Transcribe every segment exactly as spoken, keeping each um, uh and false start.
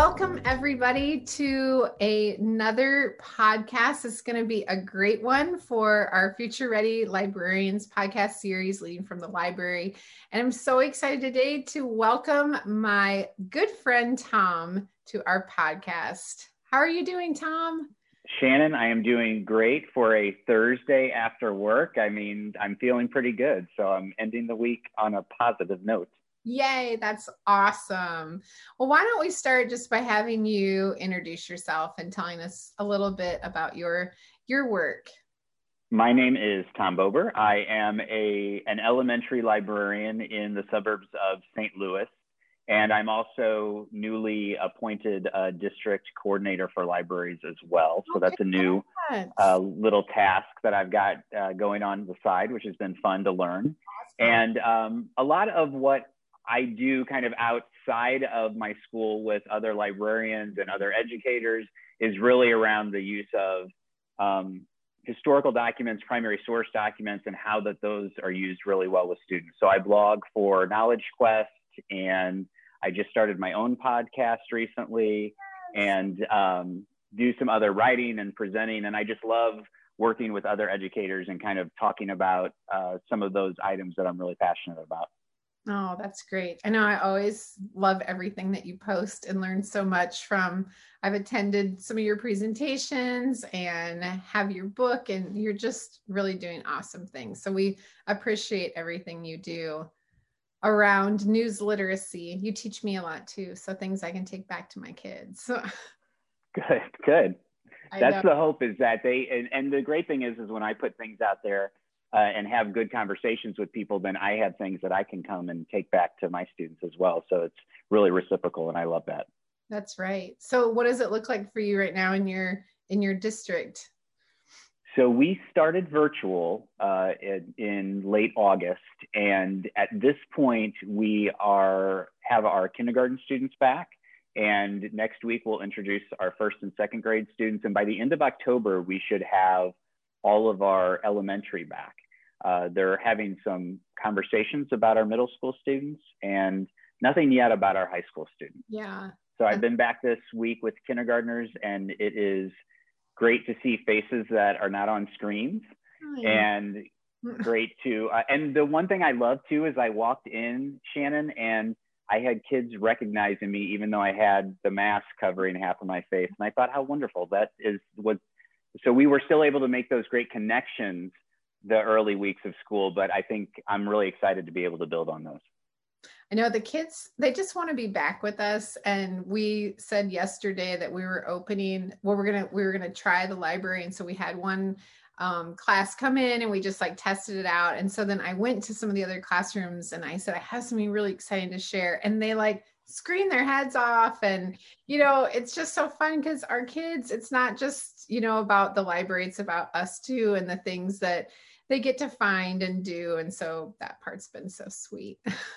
welcome everybody to a, another podcast. It's going to be a great one for our Future Ready Librarians podcast series, Leading from the Library. And I'm so excited today to welcome my good friend, Tom, to our podcast. How are you doing, Tom? Shannon, I am doing great for a Thursday after work. I mean, I'm feeling pretty good. So I'm ending the week on a positive note. Yay, that's awesome. Well, why don't we start just by having you introduce yourself and telling us a little bit about your your work. My name is Tom Bober. I am a an elementary librarian in the suburbs of Saint Louis, and I'm also newly appointed uh, district coordinator for libraries as well. So that's a new uh, little task that I've got uh, going on the side, which has been fun to learn. Awesome. And um, a lot of what I do kind of outside of my school with other librarians and other educators is really around the use of um, historical documents, primary source documents, and how that those are used really well with students. So I blog for Knowledge Quest, and I just started my own podcast recently, and um, do some other writing and presenting. And I just love working with other educators and kind of talking about uh, some of those items that I'm really passionate about. Oh, that's great. I know I always love everything that you post and learn so much from. I've attended some of your presentations and have your book, and you're just really doing awesome things. So we appreciate everything you do around news literacy. You teach me a lot too. So things I can take back to my kids. So. Good, good. That's the hope, is that they, and, and the great thing is, is when I put things out there, Uh, and have good conversations with people, then I have things that I can come and take back to my students as well. So it's really reciprocal, and I love that. That's right. So what does it look like for you right now in your in your district? So we started virtual uh, in, in late August, and at this point we are have our kindergarten students back, and next week we'll introduce our first and second grade students, and by the end of October we should have all of our elementary back. Uh, they're having some conversations about our middle school students and nothing yet about our high school students. Yeah. So I've been back this week with kindergartners, and it is great to see faces that are not on screens. Oh, yeah. And great to, uh, and the one thing I love too is I walked in, Shannon, and I had kids recognizing me even though I had the mask covering half of my face. And I thought how wonderful that is. Was So we were still able to make those great connections the early weeks of school, but I think I'm really excited to be able to build on those. I know the kids, they just want to be back with us. And we said yesterday that we were opening, well, we're going to, we were going to try the library. And so we had one um, class come in and we just like tested it out. And so then I went to some of the other classrooms and I said, I have something really exciting to share. And they like scream their heads off. And, you know, it's just so fun because our kids, it's not just, you know, about the library, it's about us too, and the things that they get to find and do. And so that part's been so sweet.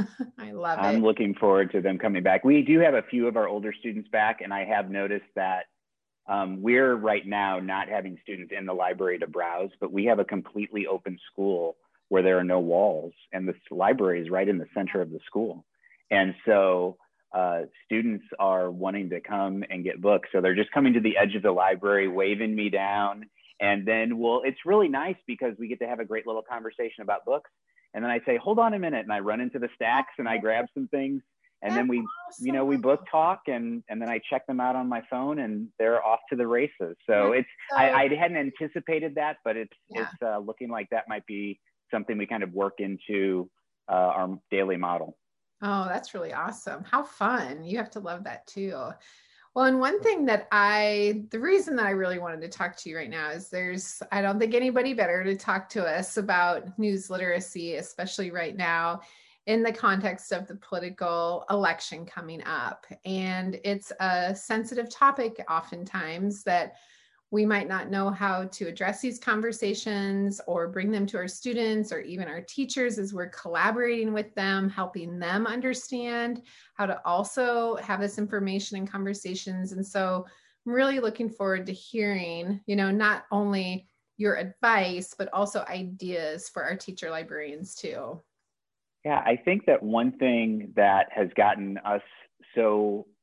I love it. I'm looking forward to them coming back. We do have a few of our older students back, and I have noticed that um, we're right now not having students in the library to browse, but we have a completely open school where there are no walls, and the library is right in the center of the school. And so uh, students are wanting to come and get books. So they're just coming to the edge of the library, waving me down. And then we'll, it's really nice because we get to have a great little conversation about books. And then I say, hold on a minute. And I run into the stacks and I grab some things. And then we, you know, we book talk, and, and then I check them out on my phone, and they're off to the races. So it's, I, I hadn't anticipated that, but it's, yeah. it's uh, looking like that might be something we kind of work into uh, our daily model. Oh, that's really awesome. How fun. You have to love that too. Well, and one thing that I, the reason that I really wanted to talk to you right now is there's, I don't think anybody better to talk to us about news literacy, especially right now in the context of the political election coming up. And it's a sensitive topic oftentimes that we might not know how to address these conversations or bring them to our students or even our teachers as we're collaborating with them, helping them understand how to also have this information and conversations. And so I'm really looking forward to hearing, you know, not only your advice, but also ideas for our teacher librarians too. Yeah, I think that one thing that has gotten us so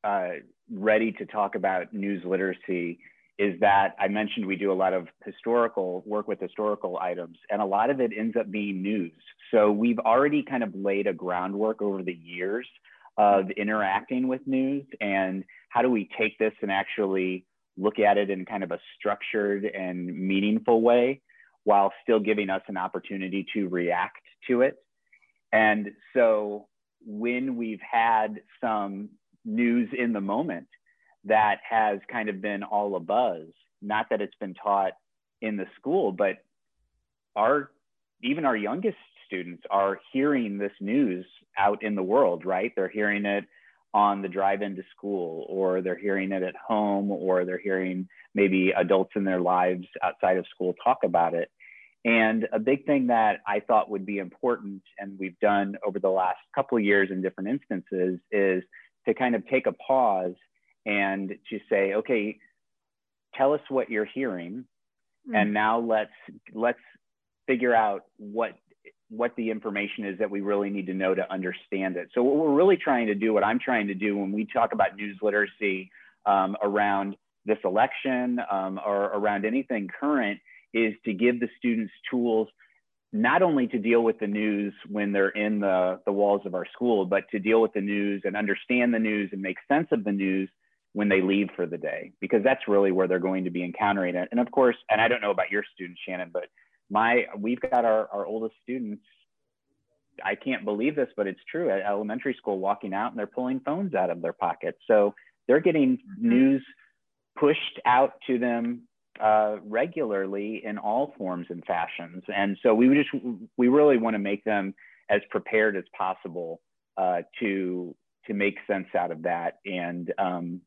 uh, ready to talk about news literacy is that I mentioned we do a lot of historical work with historical items, and a lot of it ends up being news. So we've already kind of laid a groundwork over the years of interacting with news, and how do we take this and actually look at it in kind of a structured and meaningful way while still giving us an opportunity to react to it. And so when we've had some news in the moment that has kind of been all abuzz, not that it's been taught in the school, but our, even our youngest students are hearing this news out in the world, right? They're hearing it on the drive into school, or they're hearing it at home, or they're hearing maybe adults in their lives outside of school talk about it. And a big thing that I thought would be important, and we've done over the last couple of years in different instances, is to kind of take a pause and to say, okay, tell us what you're hearing. Mm-hmm. And now let's, let's figure out what, what the information is that we really need to know to understand it. So what we're really trying to do, what I'm trying to do when we talk about news literacy um, around this election um, or around anything current, is to give the students tools not only to deal with the news when they're in the, the walls of our school, but to deal with the news and understand the news and make sense of the news when they leave for the day, because that's really where they're going to be encountering it. And of course, and I don't know about your students, Shannon, but my, we've got our, our oldest students, I can't believe this, but it's true, at elementary school, walking out and they're pulling phones out of their pockets. So they're getting mm-hmm. news pushed out to them uh, regularly in all forms and fashions. And so we just, we really want to make them as prepared as possible uh, to, to make sense out of that and um,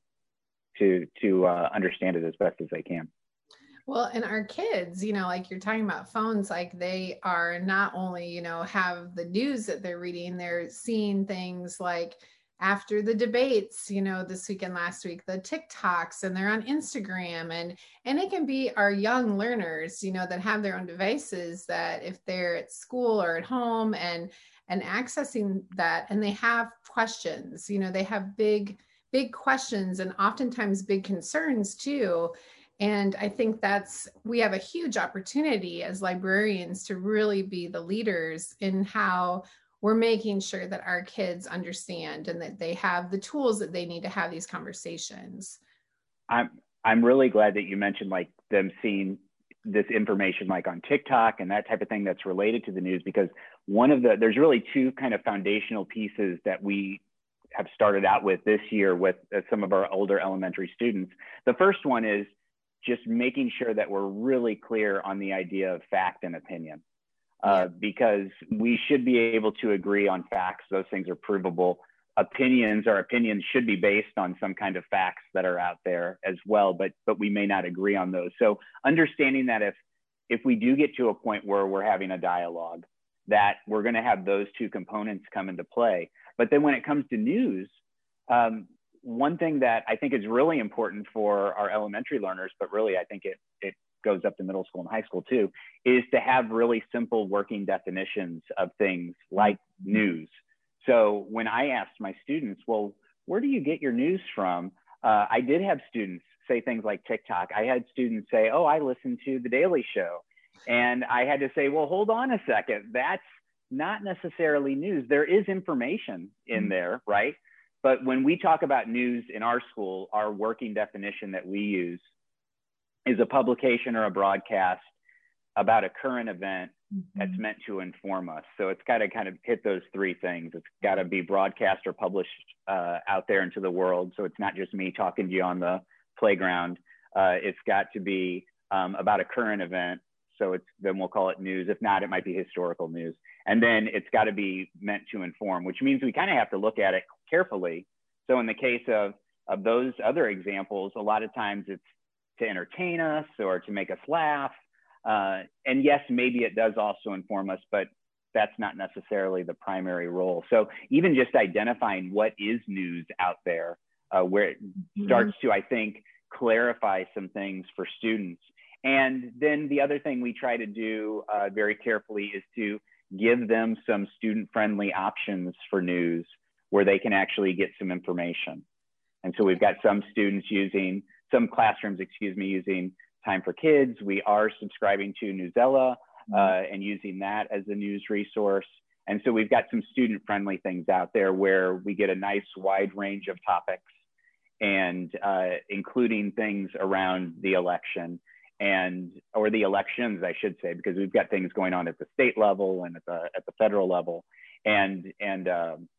to, to uh, understand it as best as they can. Well, and our kids, you know, like you're talking about phones, like they are not only, you know, have the news that they're reading, they're seeing things like after the debates, you know, this week and last week, the TikToks, and they're on Instagram, and, and it can be our young learners, you know, that have their own devices, that if they're at school or at home and, and accessing that, and they have questions, you know, they have big, big questions and oftentimes big concerns too. And I think that's, we have a huge opportunity as librarians to really be the leaders in how we're making sure that our kids understand and that they have the tools that they need to have these conversations. I'm, I'm really glad that you mentioned like them seeing this information like on TikTok and that type of thing that's related to the news, because one of the, there's really two kind of foundational pieces that we have started out with this year with uh, some of our older elementary students. The first one is just making sure that we're really clear on the idea of fact and opinion. Uh, yeah. Because we should be able to agree on facts. Those things are provable. Opinions, our opinions should be based on some kind of facts that are out there as well, but but we may not agree on those. So understanding that if if we do get to a point where we're having a dialogue, that we're going to have those two components come into play. But then when it comes to news, um, one thing that I think is really important for our elementary learners, but really I think it it goes up to middle school and high school too, is to have really simple working definitions of things like news. So when I asked my students, well, where do you get your news from? Uh, I did have students say things like TikTok. I had students say, oh, I listen to The Daily Show. And I had to say, well, hold on a second. That's not necessarily news. There is information in there, right? But when we talk about news in our school, our working definition that we use is a publication or a broadcast about a current event mm-hmm. that's meant to inform us. So it's got to kind of hit those three things. It's got to be broadcast or published uh, out there into the world. So it's not just me talking to you on the playground. Uh, it's got to be um, about a current event. So it's, then we'll call it news. If not, it might be historical news. And then it's got to be meant to inform, which means we kind of have to look at it carefully. So in the case of, of those other examples, a lot of times it's to entertain us or to make us laugh. Uh, and yes, maybe it does also inform us, but that's not necessarily the primary role. So even just identifying what is news out there, uh, where it mm-hmm. starts to, I think, clarify some things for students. And then the other thing we try to do uh, very carefully is to give them some student-friendly options for news where they can actually get some information. And so we've got some students using, some classrooms, excuse me, using Time for Kids. We are subscribing to Newsela uh, and using that as a news resource. And so we've got some student-friendly things out there where we get a nice wide range of topics, and uh, including things around the election and, or the elections, I should say, because we've got things going on at the state level and at the at the federal level, and and um,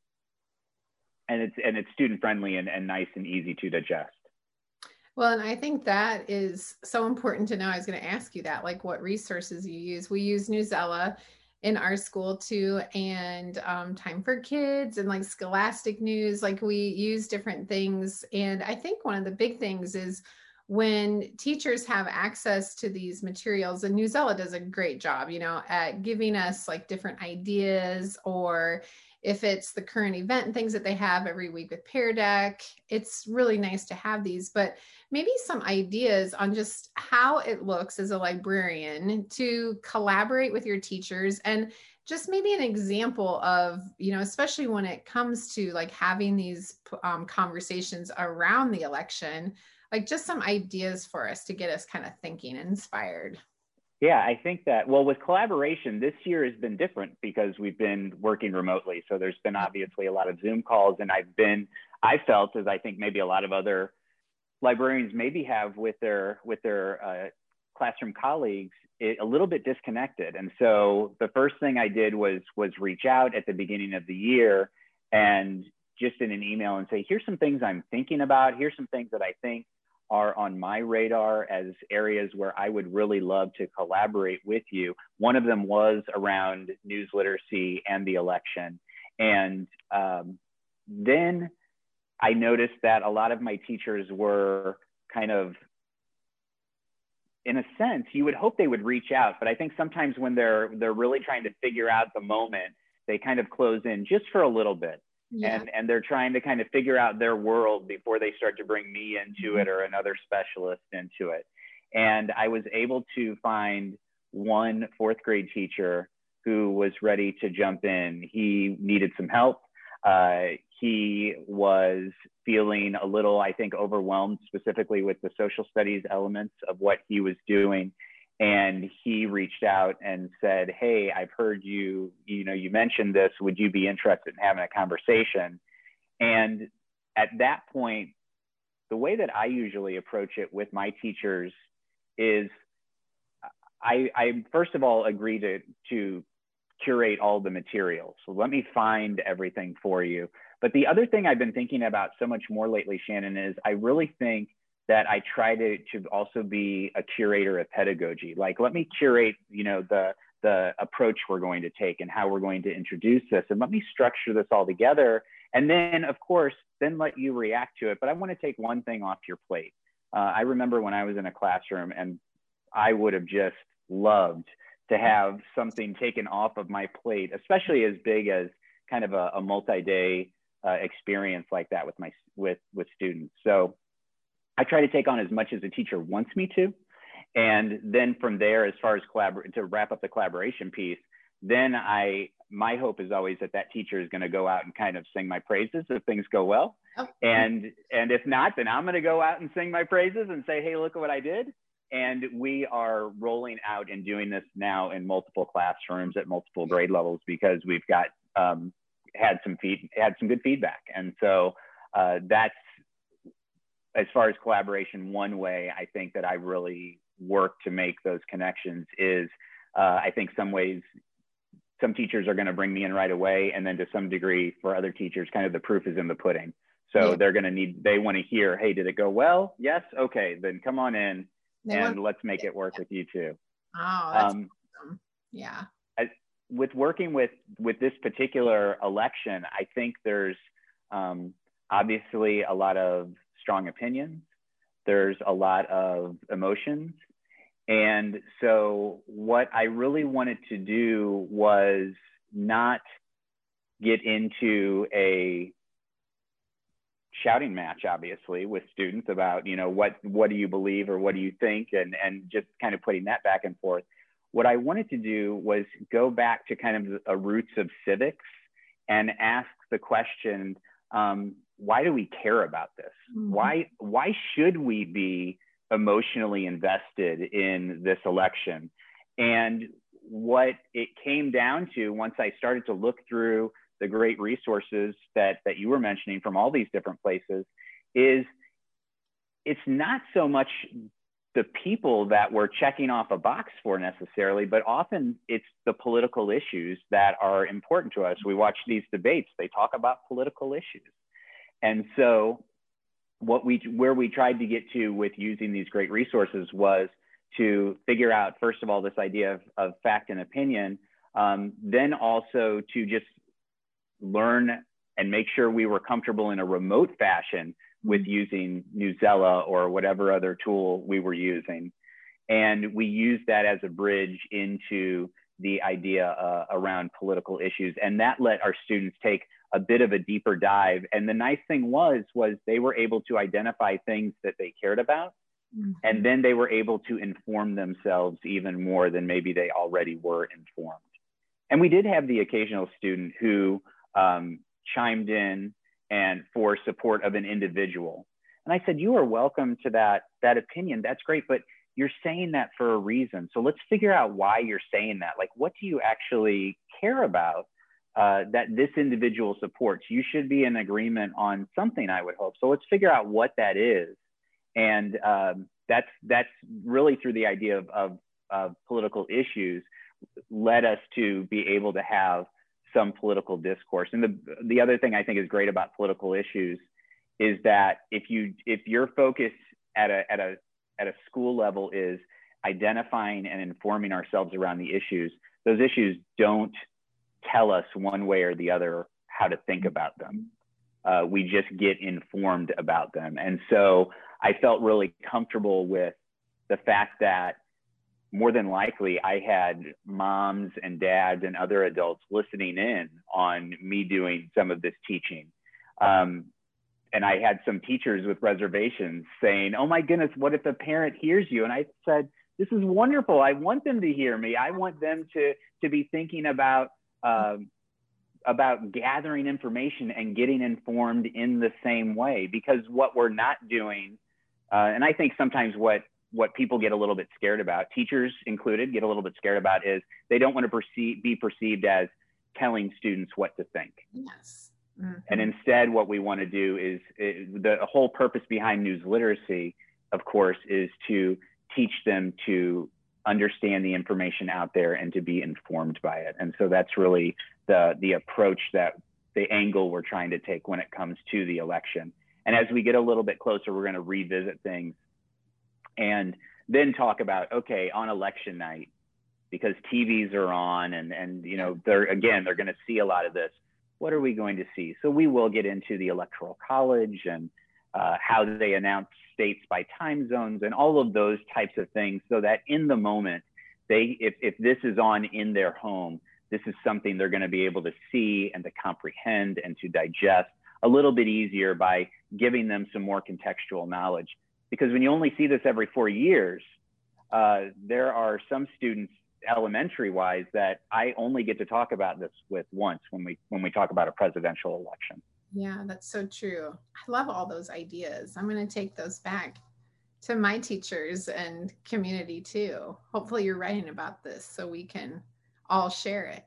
and it's and it's student friendly and, and nice and easy to digest. Well, and I think that is so important to know. I was going to ask you that, like what resources you use. We use Newsela in our school too, and um, Time for Kids and like Scholastic News. Like we use different things. And I think one of the big things is when teachers have access to these materials, and Newsela does a great job, you know, at giving us like different ideas, or if it's the current event and things that they have every week with Pear Deck, it's really nice to have these, but maybe some ideas on just how it looks as a librarian to collaborate with your teachers, and just maybe an example of, you know, especially when it comes to like having these um, conversations around the election, like just some ideas for us to get us kind of thinking and inspired. Yeah, I think that, well, with collaboration, this year has been different because we've been working remotely. So there's been obviously a lot of Zoom calls, and I've been, I felt, as I think maybe a lot of other librarians maybe have with their, with their uh, classroom colleagues, it, a little bit disconnected. And so the first thing I did was, was reach out at the beginning of the year and just in an email and say, here's some things I'm thinking about. Here's some things that I think are on my radar as areas where I would really love to collaborate with you. One of them was around news literacy and the election. And um, then I noticed that a lot of my teachers were kind of, in a sense, you would hope they would reach out, but I think sometimes when they're, they're really trying to figure out the moment, they kind of close in just for a little bit. Yeah. And, and they're trying to kind of figure out their world before they start to bring me into it or another specialist into it. And I was able to find one fourth grade teacher who was ready to jump in. He needed some help. Uh, he was feeling a little, I think, overwhelmed specifically with the social studies elements of what he was doing. And he reached out and said, hey, I've heard you, you know, you mentioned this, would you be interested in having a conversation? And at that point, the way that I usually approach it with my teachers is I, I first of all agree to, to curate all the materials. So let me find everything for you. But the other thing I've been thinking about so much more lately, Shannon, is I really think that I try to, to also be a curator of pedagogy. Like, let me curate, you know, the, the approach we're going to take and how we're going to introduce this. And let me structure this all together. And then, of course, then let you react to it. But I want to take one thing off your plate. Uh, I remember when I was in a classroom, and I would have just loved to have something taken off of my plate, especially as big as kind of a, a multi-day uh, experience like that with my, with, with students. So I try to take on as much as a teacher wants me to. And then from there, as far as collabor- to wrap up the collaboration piece, then I, my hope is always that that teacher is going to go out and kind of sing my praises if things go well. Oh. And, and if not, then I'm going to go out and sing my praises and say, hey, look at what I did. And we are rolling out and doing this now in multiple classrooms at multiple grade levels because we've got um, had some feed, had some good feedback. And so uh, that's, as far as collaboration, one way I think that I really work to make those connections is uh, I think some ways, some teachers are going to bring me in right away. And then to some degree for other teachers, kind of the proof is in the pudding. So yeah. They're going to need, they want to hear, hey, did it go well? Yes. Okay, then come on in they and want- let's make it work with you too. Oh, that's um, awesome. Yeah. As, with working with, with this particular election, I think there's um, obviously a lot of strong opinions. There's a lot of emotions. And so what I really wanted to do was not get into a shouting match, obviously, with students about, you know, what, what do you believe or what do you think? And, and just kind of putting that back and forth. What I wanted to do was go back to kind of a roots of civics and ask the question, um, why do we care about this? Mm-hmm. Why, why should we be emotionally invested in this election? And what it came down to, once I started to look through the great resources that, that you were mentioning from all these different places, is it's not so much the people that we're checking off a box for necessarily, but often it's the political issues that are important to us. We watch these debates, they talk about political issues. And so what we, where we tried to get to with using these great resources was to figure out, first of all, this idea of, of fact and opinion, um, then also to just learn and make sure we were comfortable in a remote fashion with using Newsela or whatever other tool we were using. And we used that as a bridge into the idea uh, around political issues. And that let our students take a bit of a deeper dive. And the nice thing was, was they were able to identify things that they cared about. Mm-hmm. And then they were able to inform themselves even more than maybe they already were informed. And we did have the occasional student who um, chimed in and for support of an individual. And I said, you are welcome to that, that opinion. That's great, but you're saying that for a reason. So let's figure out why you're saying that. Like, what do you actually care about uh, that this individual supports? You should be in agreement on something, I would hope. So let's figure out what that is. And um, that's, that's really through the idea of, of, of political issues led us to be able to have some political discourse. And the, the other thing I think is great about political issues is that if you, if your focus at a, at a, at a school level is identifying and informing ourselves around the issues, those issues don't tell us one way or the other how to think about them. Uh, we just get informed about them. And so I felt really comfortable with the fact that more than likely I had moms and dads and other adults listening in on me doing some of this teaching. Um, and I had some teachers with reservations saying, oh my goodness, what if a parent hears you? And I said, this is wonderful. I want them to hear me. I want them to, to be thinking about, um, about gathering information and getting informed in the same way, because what we're not doing, uh, and I think sometimes what what people get a little bit scared about, teachers included, get a little bit scared about, is they don't want to perceive, be perceived as telling students what to think. Yes. Mm-hmm. And instead, what we want to do is, is the whole purpose behind news literacy, of course, is to teach them to understand the information out there and to be informed by it. And so that's really the, the approach, that the angle we're trying to take when it comes to the election. And as we get a little bit closer, we're going to revisit things and then talk about, okay, on election night, because T Vs are on and, and you know, they're, again, they're going to see a lot of this. What are we going to see? So we will get into the Electoral College and uh, how they announce states by time zones and all of those types of things, so that in the moment, they, if, if this is on in their home, this is something they're going to be able to see and to comprehend and to digest a little bit easier by giving them some more contextual knowledge. Because when you only see this every four years, uh, there are some students elementary wise that I only get to talk about this with once when we when we talk about a presidential election. Yeah, that's so true. I love all those ideas. I'm going to take those back to my teachers and community too. Hopefully you're writing about this so we can all share it.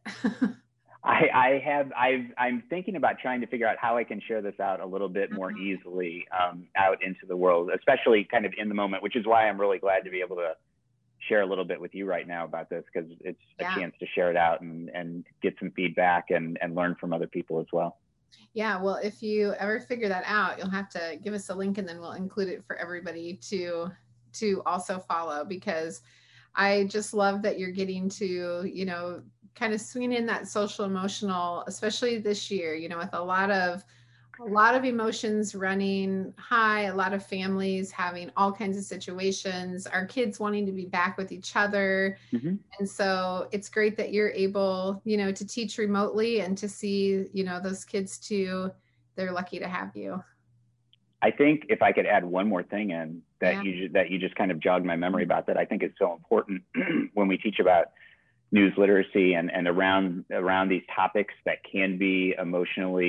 I, I have, I've, I'm thinking about trying to figure out how I can share this out a little bit more easily um, out into the world, especially kind of in the moment, which is why I'm really glad to be able to share a little bit with you right now about this, because it's yeah. a chance to share it out and, and get some feedback and, and learn from other people as well. Yeah, well, if you ever figure that out, you'll have to give us a link and then we'll include it for everybody to to also follow, because I just love that you're getting to, you know, kind of swing in that social emotional, especially this year, you know, with a lot of a lot of emotions running high, a lot of families having all kinds of situations, our kids wanting to be back with each other. Mm-hmm. And so it's great that you're able, you know, to teach remotely and to see, you know, those kids too. They're lucky to have you. I think if I could add one more thing in that yeah. you that you just kind of jogged my memory about, that I think is so important when we teach about news literacy and, and around around these topics that can be emotionally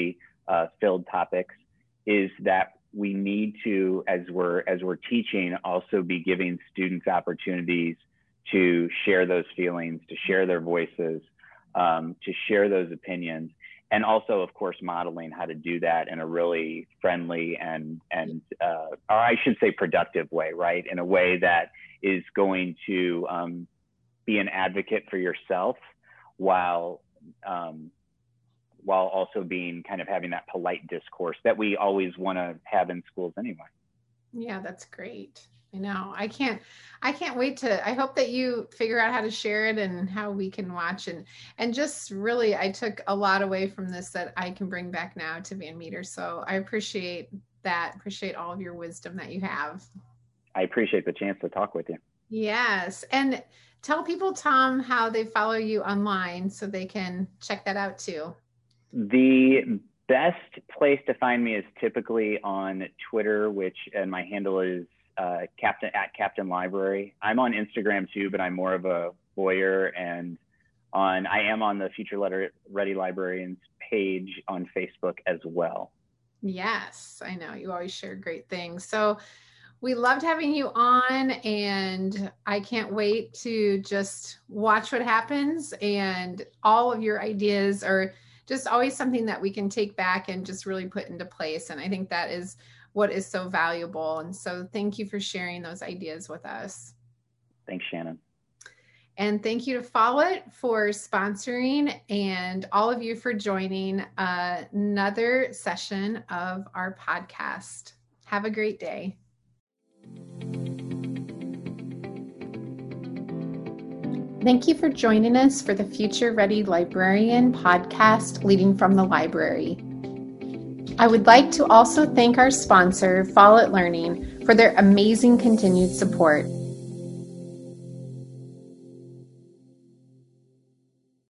uh, filled topics, is that we need to, as we're as we're teaching, also be giving students opportunities to share those feelings, to share their voices, um, to share those opinions, and also, of course, modeling how to do that in a really friendly and and uh, or I should say productive way, right? In a way that is going to um, be an advocate for yourself while um, while also being kind of having that polite discourse that we always want to have in schools anyway. Yeah, that's great. I know. I can't, I can't wait to, I hope that you figure out how to share it and how we can watch, and, and just really, I took a lot away from this that I can bring back now to Van Meter. So I appreciate that. Appreciate all of your wisdom that you have. I appreciate the chance to talk with you. Yes. And tell people, Tom, how they follow you online so they can check that out too. The best place to find me is typically on Twitter, which, and my handle is uh, Captain at Captain Library. I'm on Instagram too, but I'm more of a voyeur, and on I am on the Future Letter Ready Librarians page on Facebook as well. Yes, I know you always share great things. So we loved having you on, and I can't wait to just watch what happens, and all of your ideas are just always something that we can take back and just really put into place. And I think that is what is so valuable. And so thank you for sharing those ideas with us. Thanks, Shannon. And thank you to Follett for sponsoring, and all of you for joining uh, another session of our podcast. Have a great day. Thank you for joining us for the Future Ready Librarian podcast, Leading from the Library. I would like to also thank our sponsor, Follett Learning, for their amazing continued support.